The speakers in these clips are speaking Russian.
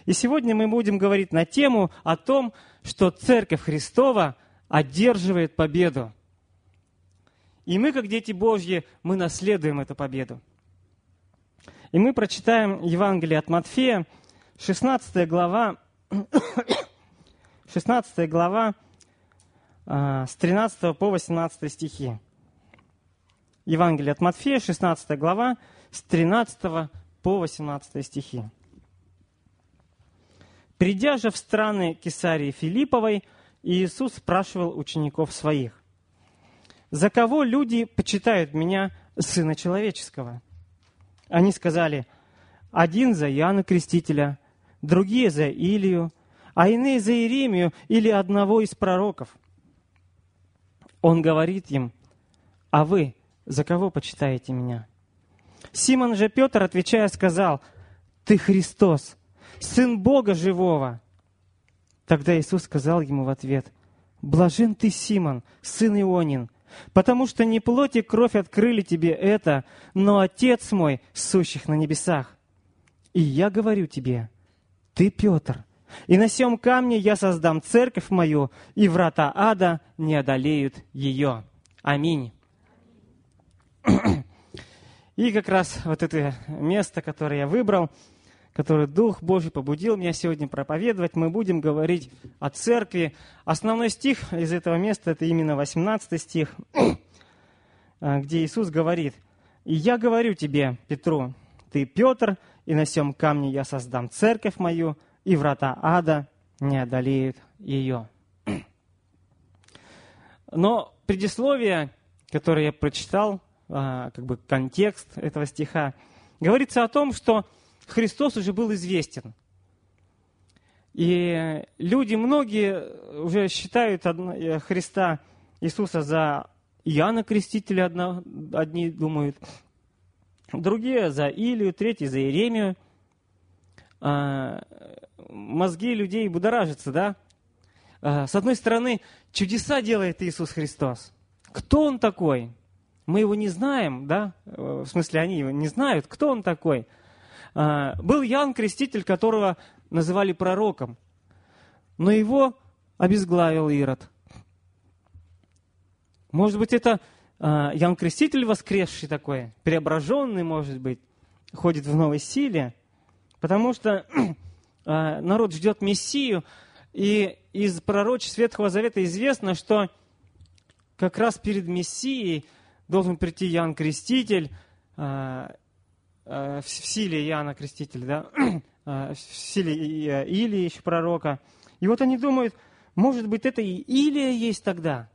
И сегодня мы будем говорить на тему о том, что Церковь Христова одерживает победу. И мы, как дети Божьи, мы наследуем эту победу. И мы прочитаем Евангелие от Матфея, 16 глава, с 13 по 18 стихи. Евангелие от Матфея, 16 глава, с 13 по 18 стихи. «Придя же в страны Кесарии Филипповой, Иисус спрашивал учеников своих: „За кого люди почитают меня, Сына Человеческого?“ Они сказали: „Один за Иоанна Крестителя, другие за Илию, а иные за Иеремию или одного из пророков“. Он говорит им: „А вы за кого почитаете меня?“ Симон же Петр, отвечая, сказал: „Ты Христос, Сын Бога Живого“. Тогда Иисус сказал ему в ответ: „Блажен ты, Симон, сын Ионин, потому что не плоть и кровь открыли тебе это, но Отец мой, сущих на небесах. И я говорю тебе: ты Петр, и на сем камне я создам церковь мою, и врата ада не одолеют ее“. Аминь. И как раз вот это место, которое я выбрал, которое Дух Божий побудил меня сегодня проповедовать, мы будем говорить о церкви. Основной стих из этого места – это именно 18 стих, где Иисус говорит: „И я говорю тебе, Петру, ты Петр, и на сем камне я создам церковь мою, и врата ада не одолеют ее“. Но предисловие, которое я прочитал, как бы контекст этого стиха, говорится о том, что Христос уже был известен. И люди, многие уже считают Христа, Иисуса, за Иоанна Крестителя, одни думают, другие за Илию, третьи за Иеремию. Мозги людей будоражатся, да? С одной стороны, чудеса делает Иисус Христос. Кто Он такой? Мы Его не знаем, да? В смысле, они Его не знают, кто Он такой. Был Иоанн Креститель, которого называли пророком, но его обезглавил Ирод. Может быть, это Иоанн Креститель воскресший такой, преображенный, может быть, ходит в новой силе, потому что народ ждет Мессию, и из пророчеств Ветхого Завета известно, что как раз перед Мессией должен прийти Иоанн Креститель, в силе Иоанна Крестителя, да? В силе Илии еще пророка. И вот они думают, может быть, это и Илия есть тогда.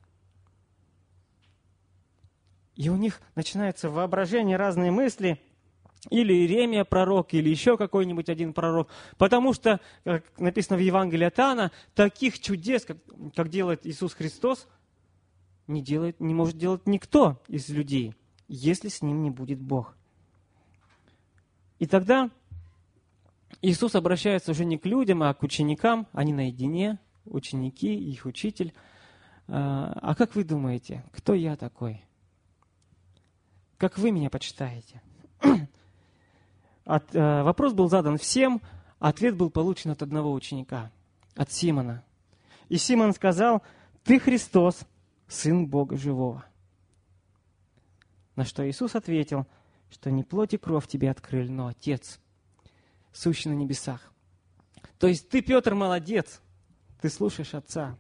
И у них начинается в воображении разные мысли, или Иеремия пророк, или еще какой-нибудь один пророк. Потому что, как написано в Евангелии от Иоанна, таких чудес, как делает Иисус Христос, не может делать никто из людей, если с ним не будет Бог. И тогда Иисус обращается уже не к людям, а к ученикам. Они наедине, ученики, их учитель. А как вы думаете, кто я такой? Как вы меня почитаете? Вопрос был задан всем, а ответ был получен от одного ученика, от Симона. И Симон сказал: «Ты Христос, Сын Бога Живого». На что Иисус ответил, что не плоть и кровь тебе открыли, но Отец, сущий на небесах. То есть ты, Петр, молодец, ты слушаешь Отца.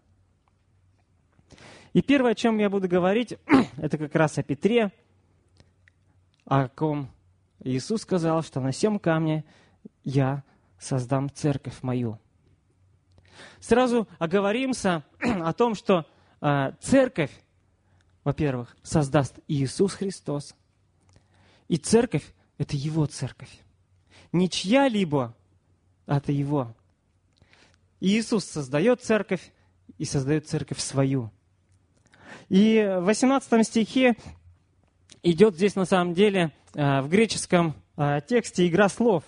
И первое, о чем я буду говорить, это как раз о Петре, о ком Иисус сказал, что на сем камне я создам церковь мою. Сразу оговоримся о том, что церковь, во-первых, создаст Иисус Христос. И церковь – это Его церковь. Не чья-либо, а это Его. Иисус создает церковь и создает церковь свою. И в 18 стихе идет здесь на самом деле в греческом тексте игра слов.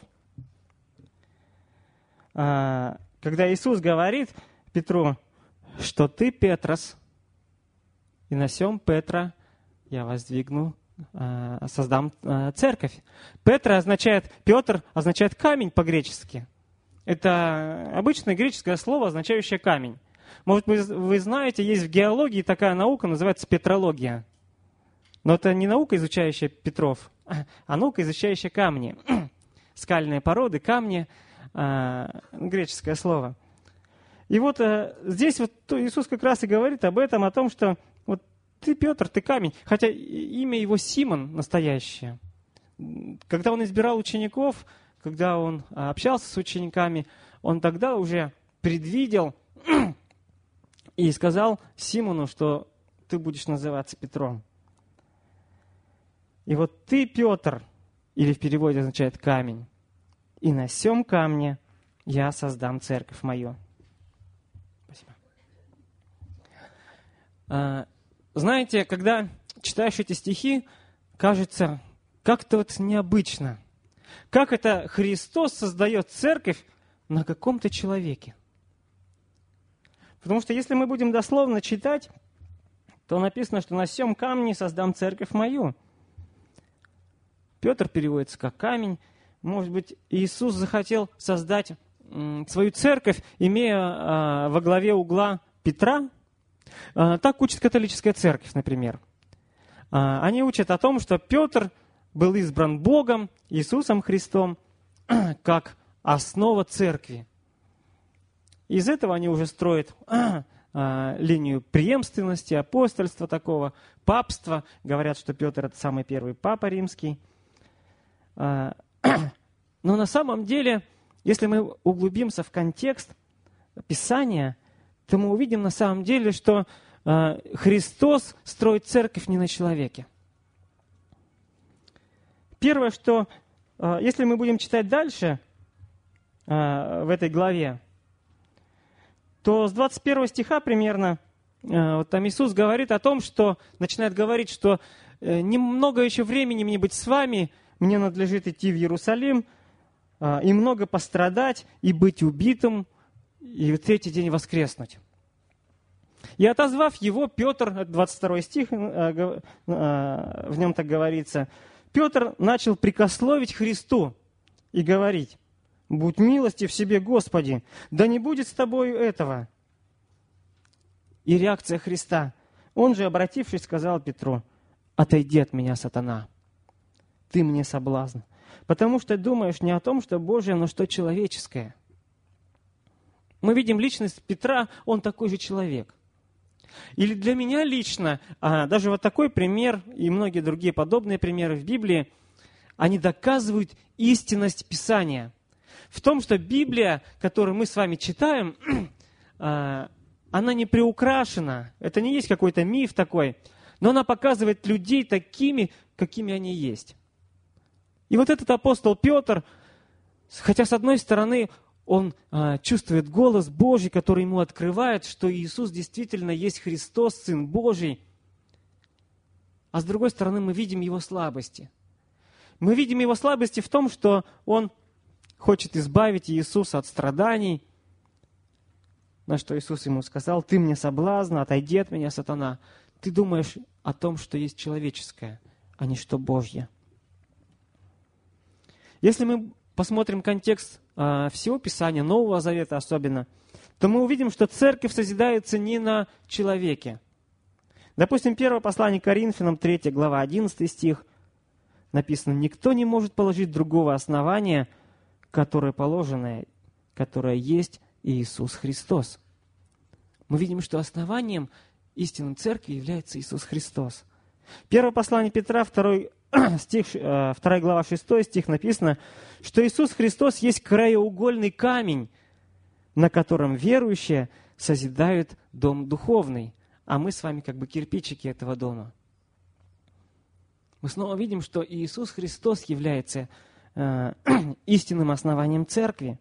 Когда Иисус говорит Петру, что ты Петрос, и на сем Петра я воздвигну, создам церковь. Петр означает камень по-гречески. Это обычное греческое слово, означающее камень. Может быть, вы знаете, есть в геологии такая наука, называется петрология. Но это не наука, изучающая Петров, а наука, изучающая камни. Скальные породы, камни, греческое слово. И вот здесь вот Иисус как раз и говорит об этом, о том, что вот ты, Петр, ты камень. Хотя имя его Симон настоящее. Когда он избирал учеников, когда он общался с учениками, он тогда уже предвидел и сказал Симону, что ты будешь называться Петром. И вот ты, Петр, или в переводе означает камень, и на сем камне я создам церковь мою. Спасибо. Знаете, когда читаешь эти стихи, кажется, как-то вот необычно. Как это Христос создает церковь на каком-то человеке? Потому что если мы будем дословно читать, то написано, что на сем камне создам церковь мою. Петр переводится как камень. Может быть, Иисус захотел создать свою церковь, имея во главе угла Петра? Так учит католическая церковь, например. Они учат о том, что Петр был избран Богом, Иисусом Христом, как основа церкви. Из этого они уже строят линию преемственности, апостольства такого, папства. Говорят, что Петр – это самый первый папа римский. Но на самом деле, если мы углубимся в контекст Писания, то мы увидим на самом деле, что Христос строит церковь не на человеке. Первое, что, если мы будем читать дальше в этой главе, то с 21 стиха примерно, вот там Иисус говорит о том, что, начинает говорить, что немного еще времени мне быть с вами, мне надлежит идти в Иерусалим, и много пострадать, и быть убитым, и в третий день воскреснуть. И отозвав его, Петр, 22 стих, в нем так говорится, Петр начал прикословить Христу и говорить: «Будь милостив себе, Господи, да не будет с тобою этого». И реакция Христа. Он же, обратившись, сказал Петру: «Отойди от меня, сатана, ты мне соблазн, потому что думаешь не о том, что Божие, но что человеческое». Мы видим личность Петра, он такой же человек. Или для меня лично, даже вот такой пример и многие другие подобные примеры в Библии, они доказывают истинность Писания. В том, что Библия, которую мы с вами читаем, она не приукрашена. Это не есть какой-то миф такой, но она показывает людей такими, какими они есть. И вот этот апостол Петр, хотя с одной стороны он чувствует голос Божий, который ему открывает, что Иисус действительно есть Христос, Сын Божий, а с другой стороны мы видим его слабости. Мы видим его слабости в том, что он хочет избавить Иисуса от страданий, на что Иисус ему сказал: «Ты мне соблазн, отойди от меня, сатана». Ты думаешь о том, что есть человеческое, а не что Божье. Если мы посмотрим контекст всего Писания, Нового Завета особенно, то мы увидим, что церковь созидается не на человеке. Допустим, первое послание к Коринфянам, 3 глава, 11 стих, написано: «Никто не может положить другого основания, которое положенное, которое есть Иисус Христос». Мы видим, что основанием истинной церкви является Иисус Христос. Первое послание Петра, 2 глава, 6 стих написано, что Иисус Христос есть краеугольный камень, на котором верующие созидают дом духовный, а мы с вами как бы кирпичики этого дома. Мы снова видим, что Иисус Христос является истинным основанием церкви.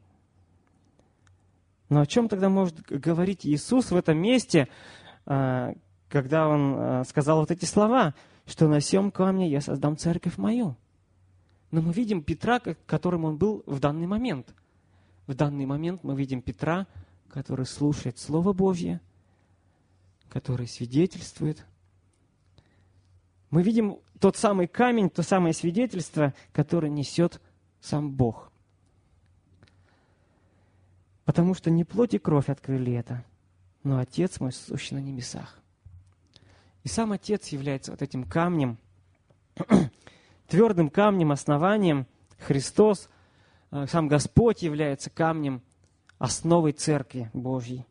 Но о чем тогда может говорить Иисус в этом месте, когда Он сказал вот эти слова, что на сем камне я создам церковь мою? Но мы видим Петра, которым он был в данный момент. В данный момент мы видим Петра, который слушает Слово Божье, который свидетельствует. Мы видим тот самый камень, то самое свидетельство, которое несет сам Бог. потому что не плоть и кровь открыли это, но Отец мой, сущий на небесах. И сам Отец является вот этим камнем, твердым камнем, основанием. Христос, сам Господь является камнем, основой Церкви Божьей.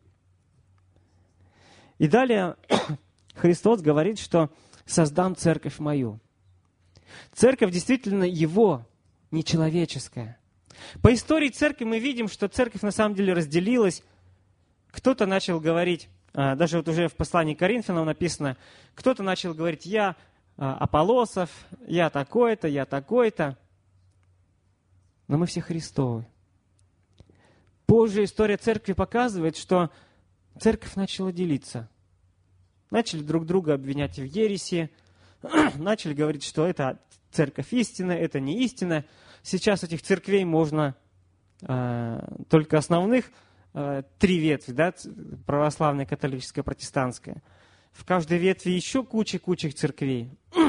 И далее Христос говорит, что «создам церковь мою». Церковь действительно Его, не человеческая. По истории церкви мы видим, что церковь на самом деле разделилась. Кто-то начал говорить, даже вот уже в послании к Коринфянам написано, кто-то начал говорить: «Я Аполлосов, я такой-то, я такой-то». Но мы все Христовы. Позже история церкви показывает, что церковь начала делиться. Начали друг друга обвинять в ереси, начали говорить, что это церковь истинная, это не истинная. Сейчас этих церквей можно только основных 3 ветви, да, православная, католическая, протестантская. В каждой ветви еще куча церквей.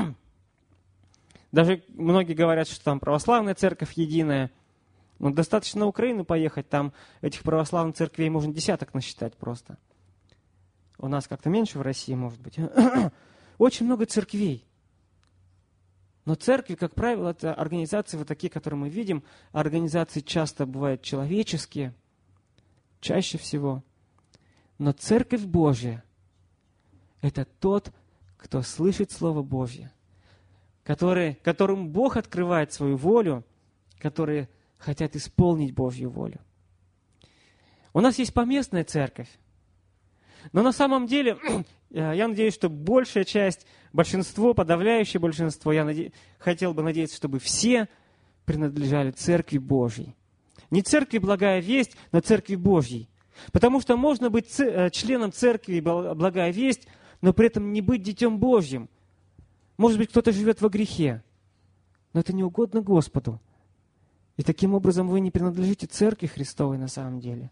Даже многие говорят, что там православная церковь единая. Но достаточно на Украину поехать, там этих православных церквей можно десяток насчитать просто. У нас как-то меньше в России, может быть. Очень много церквей. Но церкви, как правило, это организации вот такие, которые мы видим. Организации часто бывают человеческие, чаще всего. Но Церковь Божья – это тот, кто слышит Слово Божье, которым Бог открывает свою волю, которые хотят исполнить Божью волю. У нас есть поместная церковь, но на самом деле, я надеюсь, что большая часть, большинство, подавляющее большинство, хотел бы надеяться, чтобы все принадлежали Церкви Божьей. Не Церкви Благая Весть, но Церкви Божьей. Потому что можно быть членом Церкви Благая Весть, но при этом не быть Детем Божьим. Может быть, кто-то живет во грехе, но это не угодно Господу. И таким образом вы не принадлежите Церкви Христовой на самом деле.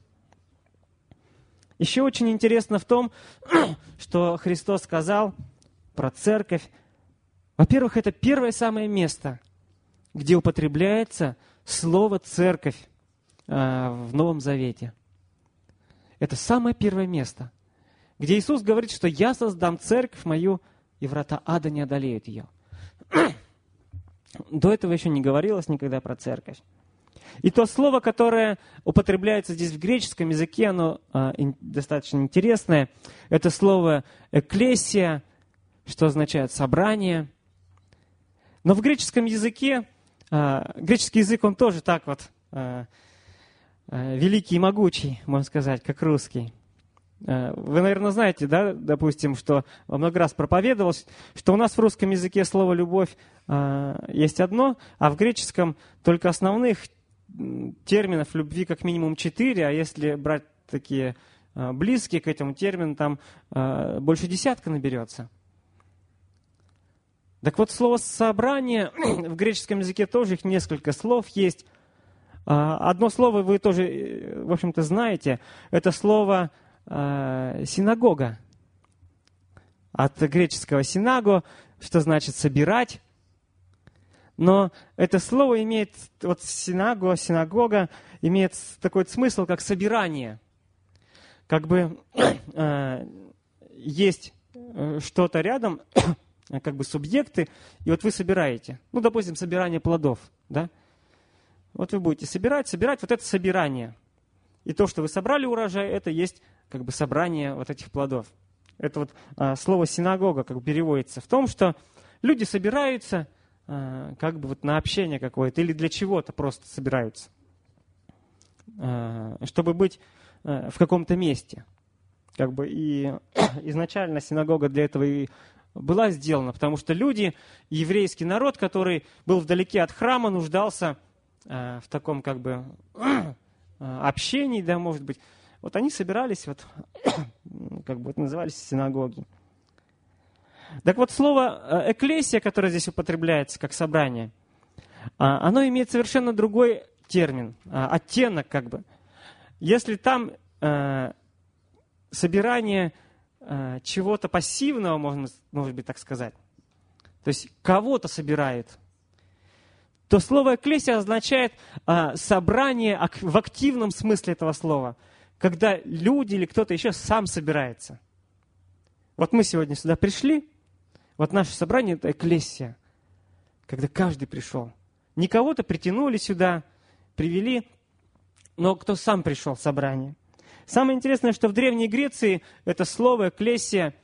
Еще очень интересно в том, что Христос сказал про церковь. Во-первых, это первое самое место, где употребляется слово «церковь» в Новом Завете. Это самое первое место, где Иисус говорит, что «я создам церковь мою, и врата ада не одолеют ее». До этого еще не говорилось никогда про церковь. И то слово, которое употребляется здесь в греческом языке, оно достаточно интересное. Это слово «экклесия», что означает «собрание». Но в греческом языке, греческий язык, он тоже так вот великий и могучий, можно сказать, как русский. Вы, наверное, знаете, да, допустим, что много раз проповедовалось, что у нас в русском языке слово «любовь» есть одно, а в греческом только основных терминов любви как минимум 4, а если брать такие близкие к этому термину, там больше 10 наберется. Так вот, слово «собрание» в греческом языке тоже их несколько слов есть. Одно слово вы тоже, в общем-то, знаете. Это слово «синагога». От греческого «синаго», что значит «собирать». Но это слово имеет, вот синагога, имеет такой смысл, как собирание. Как бы есть что-то рядом, как бы субъекты, и вот вы собираете. Ну, допустим, собирание плодов, да? Вот вы будете собирать, вот это собирание. И то, что вы собрали урожай, это есть как бы собрание вот этих плодов. Это вот слово «синагога» как бы переводится в том, что люди собираются как бы вот на общение какое-то или для чего-то просто собираются, чтобы быть в каком-то месте. Как бы и изначально синагога для этого и была сделана, потому что люди, еврейский народ, который был вдалеке от храма, нуждался в таком как бы общении, да, может быть. Вот они собирались, вот, как бы вот назывались синагоги. Так вот, слово «экклесия», которое здесь употребляется как собрание, оно имеет совершенно другой термин, оттенок как бы. Если там собирание чего-то пассивного, может быть так сказать, то есть кого-то собирает, то слово «экклесия» означает собрание в активном смысле этого слова, когда люди или кто-то еще сам собирается. Вот мы сегодня сюда пришли, вот наше собрание – это экклесия, когда каждый пришел. Не кого-то притянули сюда, привели, но кто сам пришел в собрание. Самое интересное, что в Древней Греции это слово «экклесия»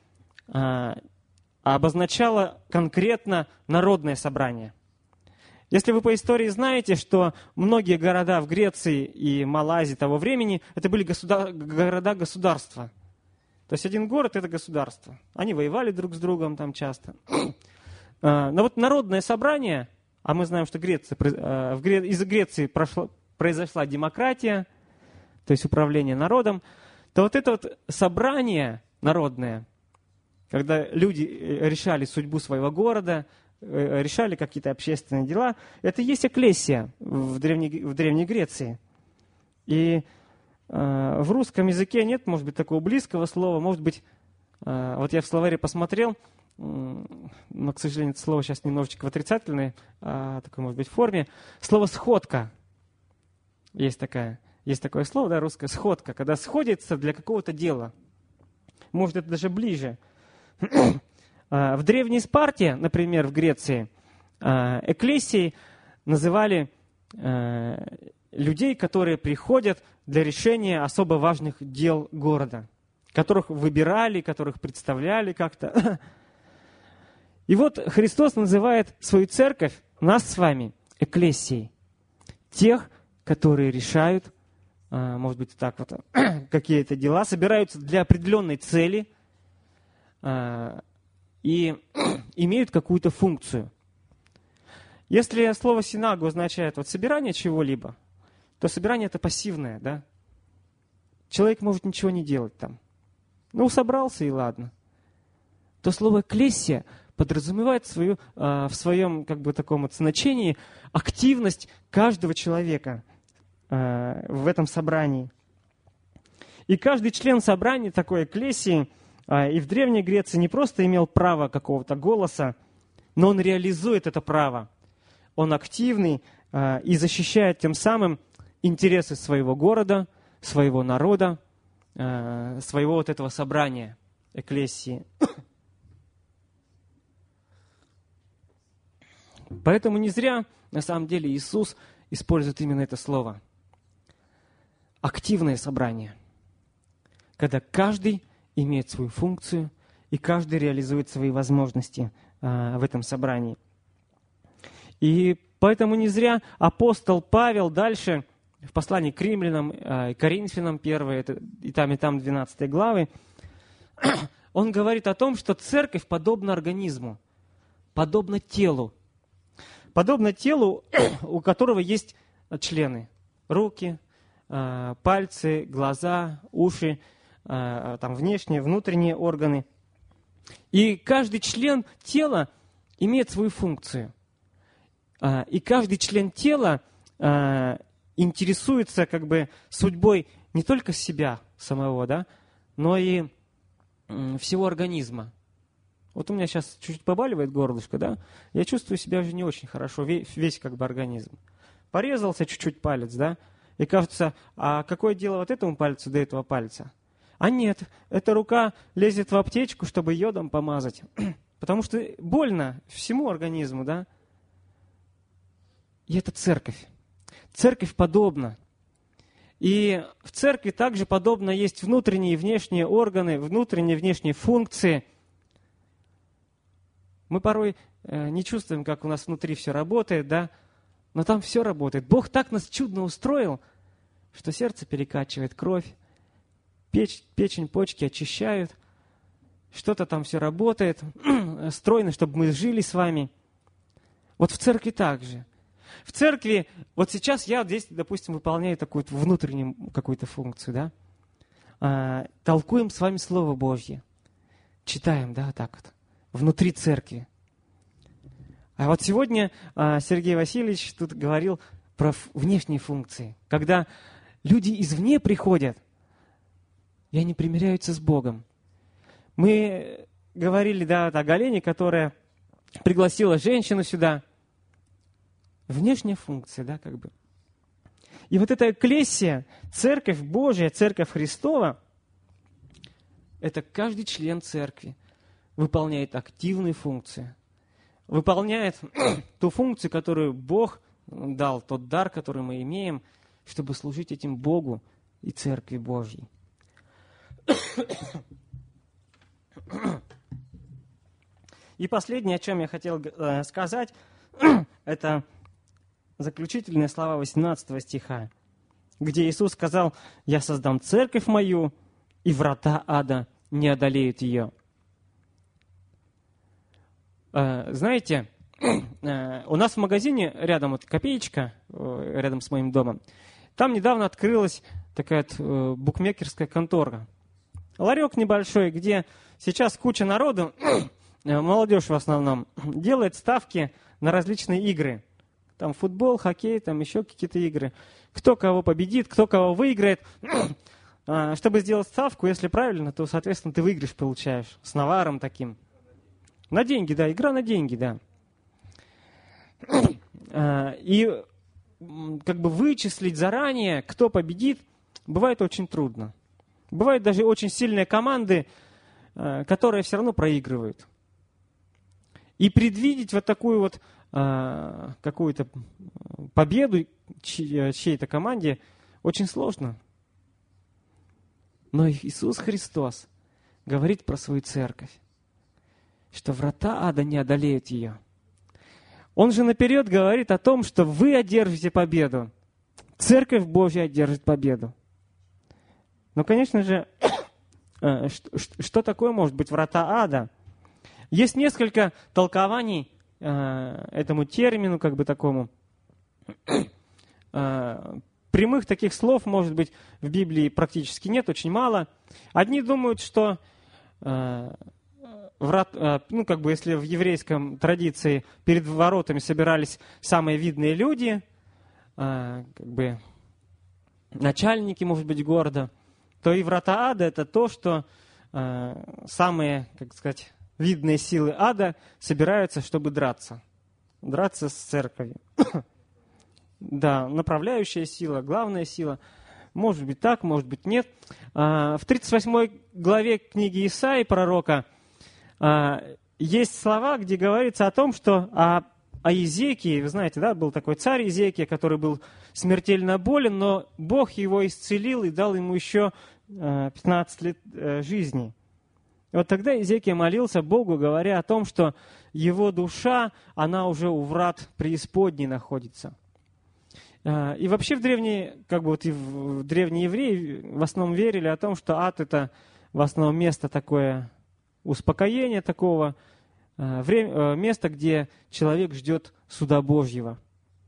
обозначало конкретно народное собрание. Если вы по истории знаете, что многие города в Греции и Малайзии того времени, это были города-государства. То есть один город – это государство. Они воевали друг с другом там часто. Но вот народное собрание, а мы знаем, что из Греции произошла демократия, то есть управление народом, то вот это вот собрание народное, когда люди решали судьбу своего города, решали какие-то общественные дела, это и есть экклесия в Древней Греции. И в русском языке нет, может быть, такого близкого слова, может быть, вот я в словаре посмотрел, но, к сожалению, это слово сейчас немножечко в отрицательной, такой, может быть, форме. Слово «сходка». Есть такое слово, да, русское «сходка», когда сходится для какого-то дела. Может, это даже ближе. В Древней Спарте, например, в Греции, экклесией называли людей, которые приходят для решения особо важных дел города, которых выбирали, которых представляли как-то. И вот Христос называет свою церковь, нас с вами, экклесией. Тех, которые решают, может быть, так вот, какие-то дела, собираются для определенной цели и имеют какую-то функцию. Если слово «синагога» означает вот собирание чего-либо, то собирание это пассивное, да? Человек может ничего не делать там. Ну, собрался и ладно. То слово «экклесия» подразумевает в своем как бы таком вот значении активность каждого человека в этом собрании. И каждый член собрания такой экклесии и в Древней Греции не просто имел право какого-то голоса, но он реализует это право. Он активный и защищает тем самым интересы своего города, своего народа, своего вот этого собрания, экклесии. Поэтому не зря, на самом деле, Иисус использует именно это слово. Активное собрание, когда каждый имеет свою функцию, и каждый реализует свои возможности в этом собрании. И поэтому не зря апостол Павел дальше, в послании к римлянам, Коринфянам 1, и там 12 главы, он говорит о том, что церковь подобна организму, подобна телу. Подобно телу, у которого есть члены, руки, пальцы, глаза, уши, там внешние, внутренние органы. И каждый член тела имеет свою функцию. И каждый член тела интересуется как бы судьбой не только себя самого, да, но и всего организма. Вот у меня сейчас чуть-чуть побаливает горлышко, да, я чувствую себя уже не очень хорошо, весь как бы организм. Порезался чуть-чуть палец, да, и кажется, а какое дело вот этому пальцу до этого пальца? А нет, эта рука лезет в аптечку, чтобы йодом помазать, потому что больно всему организму, да. И это церковь. Церковь подобна. И в церкви также подобно есть внутренние и внешние органы, внутренние и внешние функции. Мы порой не чувствуем, как у нас внутри все работает, да, но там все работает. Бог так нас чудно устроил, что сердце перекачивает кровь, печень, почки очищают, что-то там все работает, стройно, чтобы мы жили с вами. Вот в церкви так же. В церкви, вот сейчас я здесь, допустим, выполняю такую внутреннюю какую-то функцию, да, толкуем с вами Слово Божье, читаем, да, так вот, внутри церкви. А вот сегодня Сергей Васильевич тут говорил про внешние функции, когда люди извне приходят, и они примиряются с Богом. Мы говорили, да, о Галене, которая пригласила женщину сюда. Внешняя функция, да, как бы. И вот эта экклесия, церковь Божия, церковь Христова, это каждый член церкви выполняет активную функцию. Выполняет ту функцию, которую Бог дал, тот дар, который мы имеем, чтобы служить этим Богу и церкви Божьей. И последнее, о чем я хотел сказать, это заключительные слова 18 стиха, где Иисус сказал: «Я создам церковь мою, и врата ада не одолеют ее». Знаете, у нас в магазине рядом, вот копеечка, рядом с моим домом, там недавно открылась такая букмекерская контора. Ларек небольшой, где сейчас куча народу, молодежь в основном, делает ставки на различные игры. Там футбол, хоккей, там еще какие-то игры. Кто кого победит, кто кого выиграет. Чтобы сделать ставку, если правильно, то, соответственно, ты выигрыш получаешь с наваром таким. На деньги, да, игра на деньги, да. И как бы вычислить заранее, кто победит, бывает очень трудно. Бывают даже очень сильные команды, которые все равно проигрывают. И предвидеть вот такую вот какую-то победу чьей-то команде очень сложно. Но Иисус Христос говорит про свою церковь, что врата ада не одолеют ее. Он же наперед говорит о том, что вы одержите победу. Церковь Божья одержит победу. Но, конечно же, что такое может быть врата ада? Есть несколько толкований этому термину, как бы такому. Прямых таких слов, может быть, в Библии практически нет, очень мало. Одни думают, что если в еврейском традиции перед воротами собирались самые видные люди, начальники, может быть, города, то и врата ада — это то, что самые, видные силы ада собираются, чтобы драться. Драться с церковью. Да, направляющая сила, главная сила. Может быть так, может быть нет. В 38 главе книги Исаии, пророка, есть слова, где говорится о том, что о Иезекии, вы знаете, да, был такой царь Иезекия, который был смертельно болен, но Бог его исцелил и дал ему еще 15 лет жизни. И вот тогда Иезекия молился Богу, говоря о том, что его душа, она уже у врат преисподней находится. И вообще в древние евреи в основном верили о том, что ад — это в основном место такое успокоения, такого место, где человек ждет суда Божьего.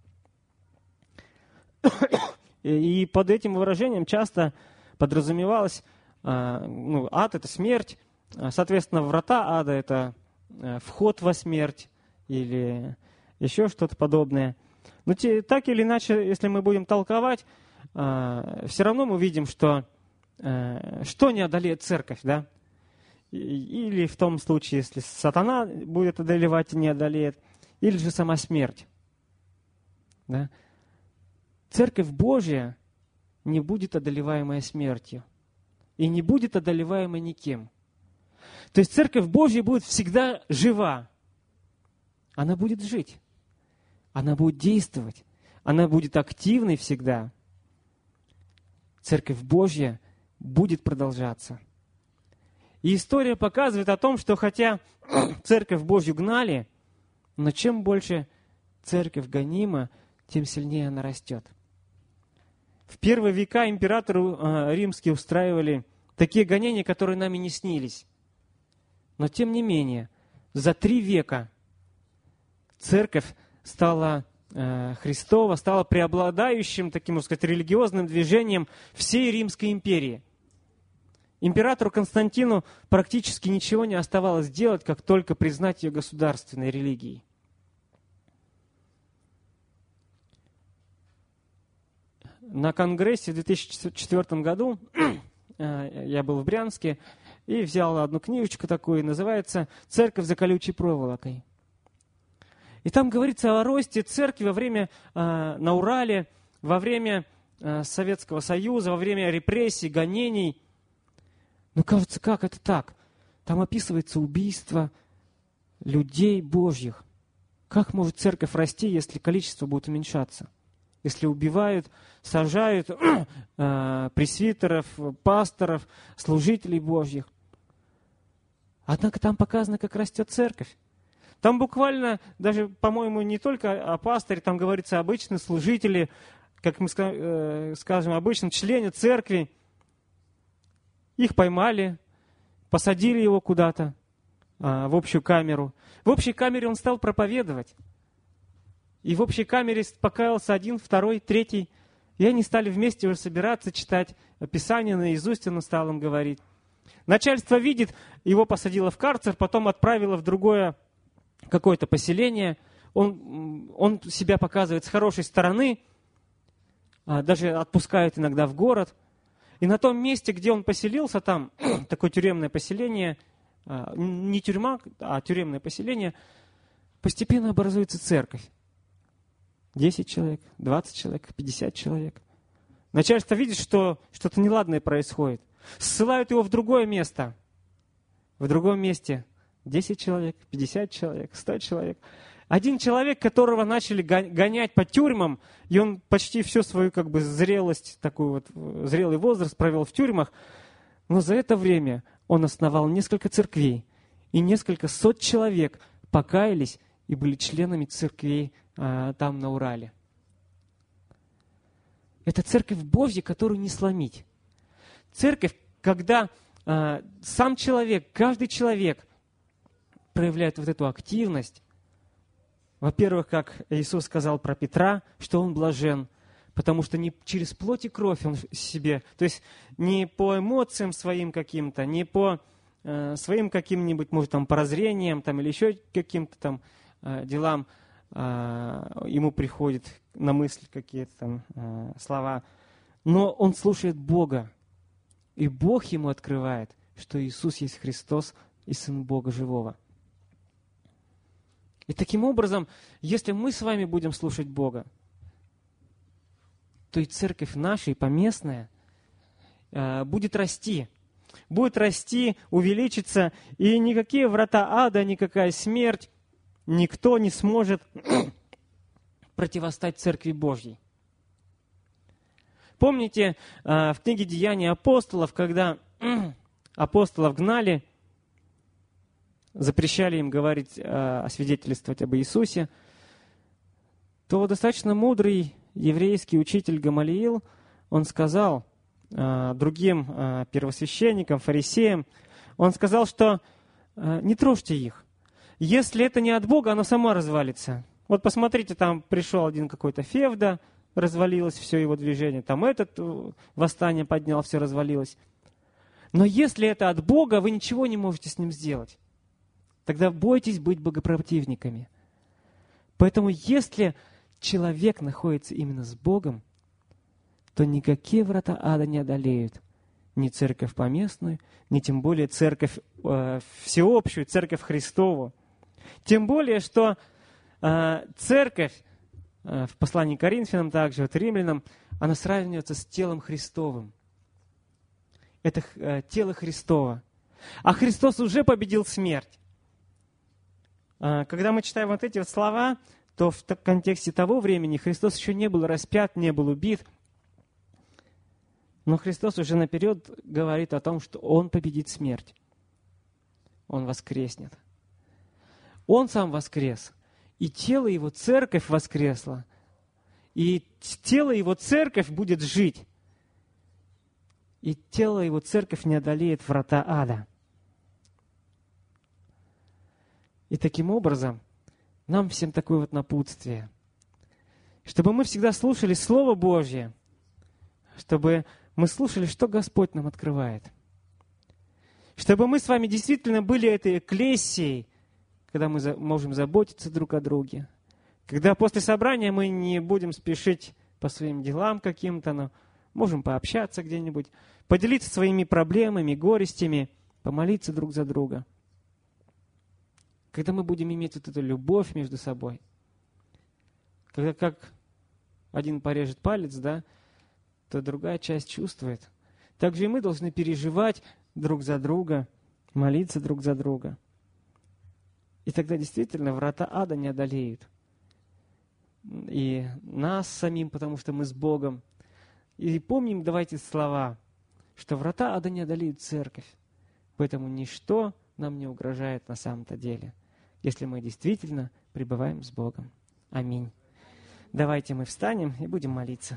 И под этим выражением часто подразумевалось, ад — это смерть, соответственно, врата ада — это вход во смерть или еще что-то подобное. Но так или иначе, если мы будем толковать, все равно мы видим, что не одолеет церковь, да? Или в том случае, если сатана будет одолевать и не одолеет, или же сама смерть. Да? Церковь Божья не будет одолеваемая смертью и не будет одолеваема никем. То есть Церковь Божья будет всегда жива. Она будет жить. Она будет действовать. Она будет активной всегда. Церковь Божья будет продолжаться. И история показывает о том, что хотя Церковь Божью гнали, но чем больше Церковь гонима, тем сильнее она растет. В первые века императоры римские устраивали такие гонения, которые нами не снились. Но тем не менее, за 3 века Церковь стала Христова, стала преобладающим, таким, можно сказать, религиозным движением всей Римской империи. Императору Константину практически ничего не оставалось делать, как только признать ее государственной религией. На конгрессе в 2004 году я был в Брянске и взял одну книжечку такую, называется «Церковь за колючей проволокой». И там говорится о росте церкви во время, на Урале, во время Советского Союза, во время репрессий, гонений. Но кажется, как это так? Там описывается убийство людей Божьих. Как может церковь расти, если количество будет уменьшаться? Если убивают, сажают пресвитеров, пасторов, служителей Божьих. Однако там показано, как растет церковь. Там буквально, даже, по-моему, не только о пасторе, там говорится о обычные служители, как мы скажем, обычном члене церкви. Их поймали, посадили его куда-то в общую камеру. В общей камере он стал проповедовать. И в общей камере покаялся один, второй, третий. И они стали вместе уже собираться, читать Писание наизусть, он стал им говорить. Начальство видит, его посадило в карцер, потом отправило в другое какое-то поселение. Он себя показывает с хорошей стороны, даже отпускает иногда в город. И на том месте, где он поселился, там такое тюремное поселение, не тюрьма, а тюремное поселение, постепенно образуется церковь. 10 человек, 20 человек, 50 человек. Начальство видит, что что-то неладное происходит. Ссылают его в другое место. В другом месте 10 человек, 50 человек, 100 человек. Один человек, которого начали гонять по тюрьмам, и он почти всю свою зрелость, такой зрелый возраст провел в тюрьмах, но за это время он основал несколько церквей, и несколько сот человек покаялись и были членами церквей там на Урале. Это церковь Божья, которую не сломить. Церковь, когда сам человек, каждый человек проявляет вот эту активность. Во-первых, как Иисус сказал про Петра, что он блажен, потому что не через плоть и кровь он себе, то есть не по эмоциям своим каким-то, не по своим каким-нибудь, может, там, прозрениям там, или еще каким-то там делам ему приходят на мысль какие-то там слова, но он слушает Бога, и Бог ему открывает, что Иисус есть Христос и Сын Бога Живого. И таким образом, если мы с вами будем слушать Бога, то и церковь наша, и поместная, будет расти, увеличиться, и никакие врата ада, никакая смерть, никто не сможет противостать Церкви Божьей. Помните, в книге «Деяния апостолов», когда апостолов гнали, запрещали им говорить, освидетельствовать об Иисусе, то достаточно мудрый еврейский учитель Гамалиил, он сказал другим первосвященникам, фарисеям, он сказал, что не трожьте их. Если это не от Бога, оно само развалится. Вот посмотрите, там пришел один какой-то Февда, развалилось все его движение, там этот восстание поднял, все развалилось. Но если это от Бога, вы ничего не можете с ним сделать. Тогда бойтесь быть богопротивниками. Поэтому если человек находится именно с Богом, то никакие врата ада не одолеют. Ни церковь поместную, ни тем более церковь всеобщую, церковь Христову. Тем более, что церковь в послании к Коринфянам, также вот Римлянам, она сравнивается с телом Христовым. Это тело Христово. А Христос уже победил смерть. Когда мы читаем вот эти вот слова, то в контексте того времени Христос еще не был распят, не был убит. Но Христос уже наперед говорит о том, что Он победит смерть. Он воскреснет. Он сам воскрес. И тело Его, церковь воскресла. И тело Его, церковь будет жить. И тело Его, церковь не одолеет врата ада. И таким образом, нам всем такое вот напутствие. Чтобы мы всегда слушали Слово Божье, чтобы мы слушали, что Господь нам открывает. Чтобы мы с вами действительно были этой экклесией, когда мы можем заботиться друг о друге. Когда после собрания мы не будем спешить по своим делам каким-то, но можем пообщаться где-нибудь, поделиться своими проблемами, горестями, помолиться друг за друга. Когда мы будем иметь вот эту любовь между собой, Когда как один порежет палец, да, то другая часть чувствует. Также и мы должны переживать друг за друга, молиться друг за друга. И тогда действительно врата ада не одолеют. И нас самим, потому что мы с Богом. И помним, давайте слова, что врата ада не одолеют церковь. Поэтому ничто нам не угрожает на самом-то деле, если мы действительно пребываем с Богом. Аминь. Давайте мы встанем и будем молиться.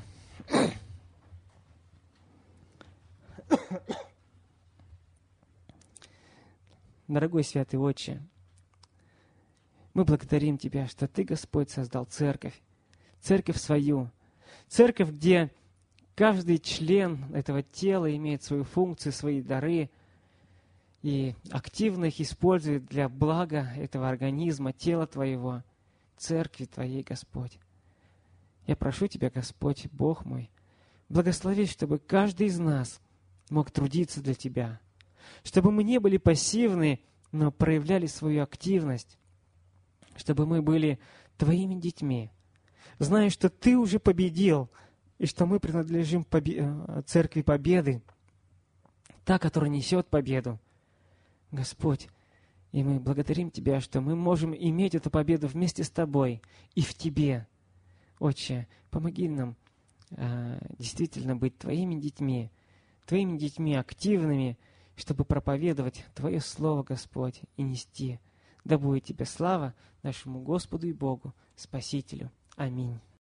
Дорогой Святый Отче, мы благодарим Тебя, что Ты, Господь, создал церковь, церковь свою, церковь, где каждый член этого тела имеет свою функцию, свои дары и активно их использует для блага этого организма, тела Твоего, церкви Твоей, Господь. Я прошу Тебя, Господь, Бог мой, благослови, чтобы каждый из нас мог трудиться для Тебя, чтобы мы не были пассивны, но проявляли свою активность, чтобы мы были Твоими детьми, зная, что Ты уже победил, и что мы принадлежим Церкви Победы, та, которая несет победу. Господь, и мы благодарим Тебя, что мы можем иметь эту победу вместе с Тобой и в Тебе. Отче, помоги нам действительно быть Твоими детьми активными, чтобы проповедовать Твое Слово, Господь, и нести. Да будет Тебе слава нашему Господу и Богу, Спасителю. Аминь.